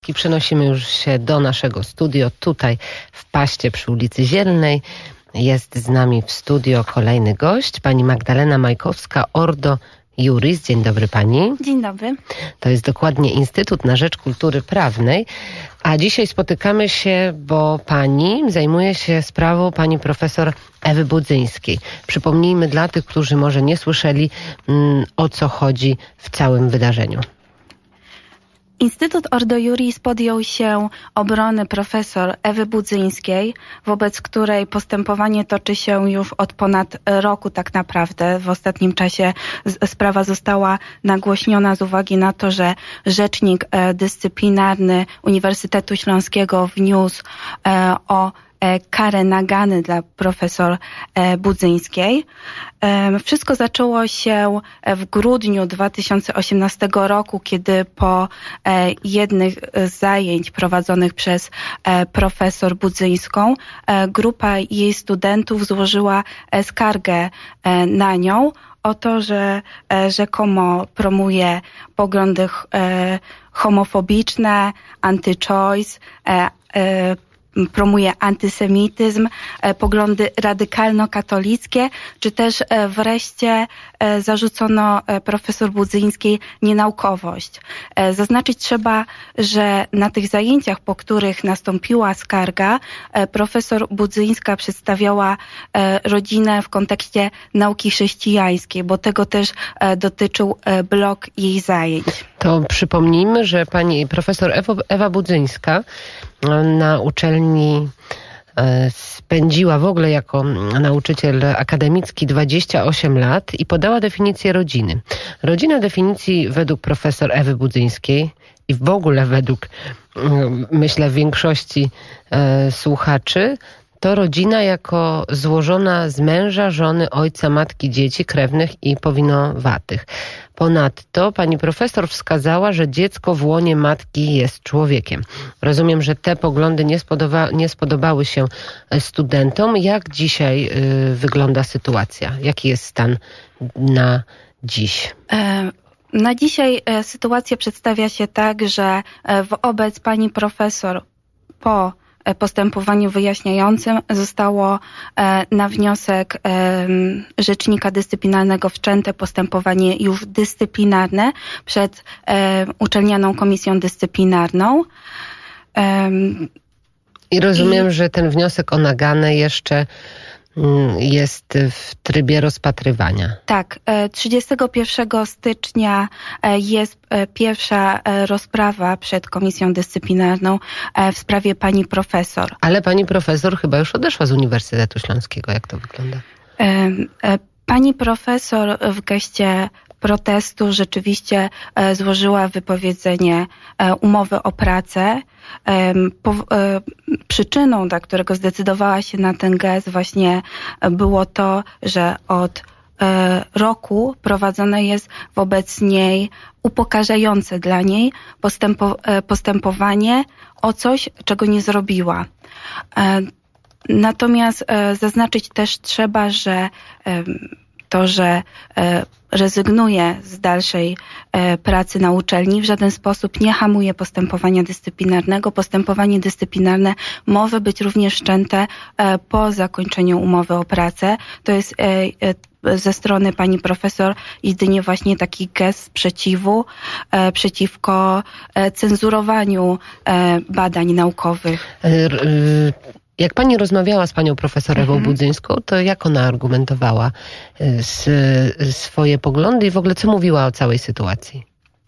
I przenosimy już się do naszego studio, tutaj w Paście przy ulicy Zielnej. Jest z nami w studio kolejny gość, pani Magdalena Majkowska, Ordo Iuris. Dzień dobry pani. Dzień dobry. To jest dokładnie Instytut na Rzecz Kultury Prawnej. A dzisiaj spotykamy się, bo pani zajmuje się sprawą pani profesor Ewy Budzyńskiej. Przypomnijmy dla tych, którzy może nie słyszeli, o co chodzi w całym wydarzeniu. Instytut Ordo Iuris podjął się obrony profesor Ewy Budzyńskiej, wobec której postępowanie toczy się już od ponad roku tak naprawdę. W ostatnim czasie sprawa została nagłośniona z uwagi na to, że rzecznik dyscyplinarny Uniwersytetu Śląskiego wniósł o karę nagany dla profesor Budzyńskiej. Wszystko zaczęło się w grudniu 2018 roku, kiedy po jednych z zajęć prowadzonych przez profesor Budzyńską grupa jej studentów złożyła skargę na nią o to, że rzekomo promuje poglądy homofobiczne, anty-choice, promuje antysemityzm, poglądy radykalno-katolickie, czy też wreszcie zarzucono profesor Budzyńskiej nienaukowość. Zaznaczyć trzeba, że na tych zajęciach, po których nastąpiła skarga, profesor Budzyńska przedstawiała rodzinę w kontekście nauki chrześcijańskiej, bo tego też dotyczył blok jej zajęć. To przypomnijmy, że pani profesor Ewa Budzyńska na uczelni spędziła w ogóle jako nauczyciel akademicki 28 lat i podała definicję rodziny. Rodzina definicji według profesor Ewy Budzyńskiej i w ogóle według, myślę, większości słuchaczy, to rodzina jako złożona z męża, żony, ojca, matki, dzieci, krewnych i powinowatych. Ponadto pani profesor wskazała, że dziecko w łonie matki jest człowiekiem. Rozumiem, że te poglądy nie spodobały się studentom. Jak dzisiaj wygląda sytuacja? Jaki jest stan na dziś? Na dzisiaj sytuacja przedstawia się tak, że wobec pani profesor po postępowaniu wyjaśniającym zostało na wniosek rzecznika dyscyplinarnego wszczęte postępowanie już dyscyplinarne przed uczelnianą komisją dyscyplinarną. I rozumiem, że ten wniosek o naganę jeszcze jest w trybie rozpatrywania. Tak, 31 stycznia jest pierwsza rozprawa przed komisją dyscyplinarną w sprawie pani profesor. Ale pani profesor chyba już odeszła z Uniwersytetu Śląskiego. Jak to wygląda? Pani profesor w geście protestu rzeczywiście złożyła wypowiedzenie umowy o pracę. Przyczyną, dla którego zdecydowała się na ten gest, właśnie było to, że od roku prowadzone jest wobec niej upokarzające dla niej postępowanie o coś, czego nie zrobiła. Natomiast zaznaczyć też trzeba, że to, że rezygnuje z dalszej pracy na uczelni, w żaden sposób nie hamuje postępowania dyscyplinarnego. Postępowanie dyscyplinarne może być również wszczęte po zakończeniu umowy o pracę. To jest ze strony pani profesor jedynie właśnie taki gest sprzeciwu przeciwko cenzurowaniu badań naukowych. Jak pani rozmawiała z panią profesor Ewą Budzyńską, to jak ona argumentowała swoje poglądy i w ogóle co mówiła o całej sytuacji?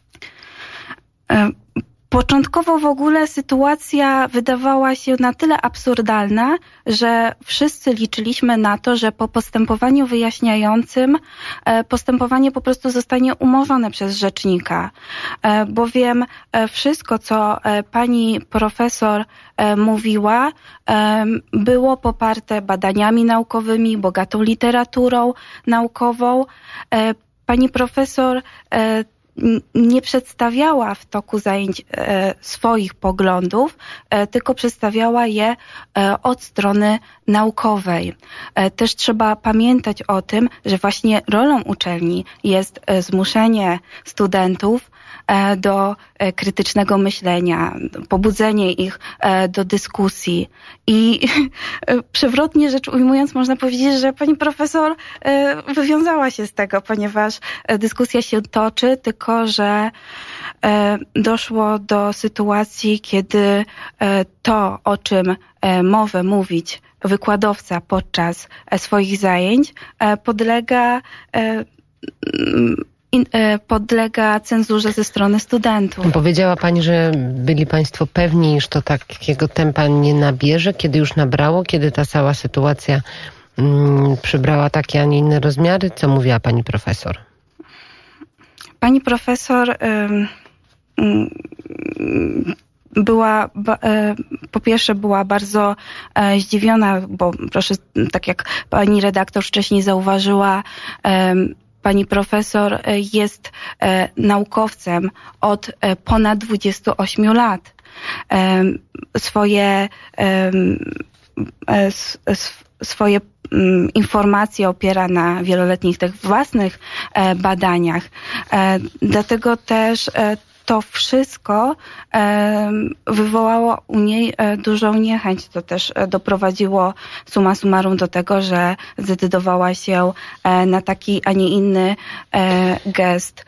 Początkowo w ogóle sytuacja wydawała się na tyle absurdalna, że wszyscy liczyliśmy na to, że po postępowaniu wyjaśniającym postępowanie po prostu zostanie umorzone przez rzecznika. Bowiem wszystko, co pani profesor mówiła, było poparte badaniami naukowymi, bogatą literaturą naukową. Pani profesor nie przedstawiała w toku zajęć swoich poglądów, tylko przedstawiała je od strony naukowej. Też trzeba pamiętać o tym, że właśnie rolą uczelni jest zmuszenie studentów do krytycznego myślenia, pobudzenie ich do dyskusji. I przewrotnie rzecz ujmując, można powiedzieć, że pani profesor wywiązała się z tego, ponieważ dyskusja się toczy, tylko że doszło do sytuacji, kiedy to, o czym może mówić wykładowca podczas swoich zajęć, podlega cenzurze ze strony studentów. Powiedziała pani, że byli państwo pewni, iż to takiego tempa nie nabierze, kiedy już nabrało, kiedy ta cała sytuacja przybrała takie, a nie inne rozmiary? Co mówiła pani profesor? Pani profesor po pierwsze była bardzo zdziwiona, bo proszę, tak jak pani redaktor wcześniej zauważyła, pani profesor jest naukowcem od ponad 28 lat. Swoje informacje opiera na wieloletnich tych własnych badaniach. Dlatego też to wszystko wywołało u niej dużą niechęć. To też doprowadziło summa summarum do tego, że zdecydowała się na taki, a nie inny gest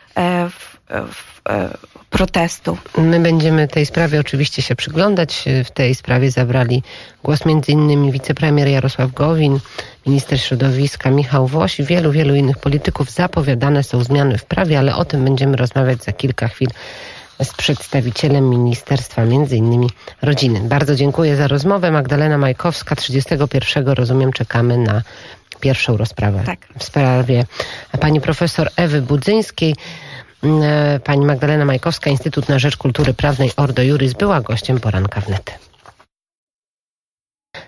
protestu. My będziemy tej sprawie oczywiście się przyglądać. W tej sprawie zabrali głos m.in. wicepremier Jarosław Gowin, minister środowiska Michał Woś i wielu innych polityków. Zapowiadane są zmiany w prawie, ale o tym będziemy rozmawiać za kilka chwil z przedstawicielem Ministerstwa m.in. Rodziny. Bardzo dziękuję za rozmowę. Magdalena Majkowska, 31. rozumiem, czekamy na pierwszą rozprawę w sprawie pani profesor Ewy Budzyńskiej. Pani Magdalena Majkowska, Instytut na Rzecz Kultury Prawnej Ordo Iuris, była gościem Poranka Wnet.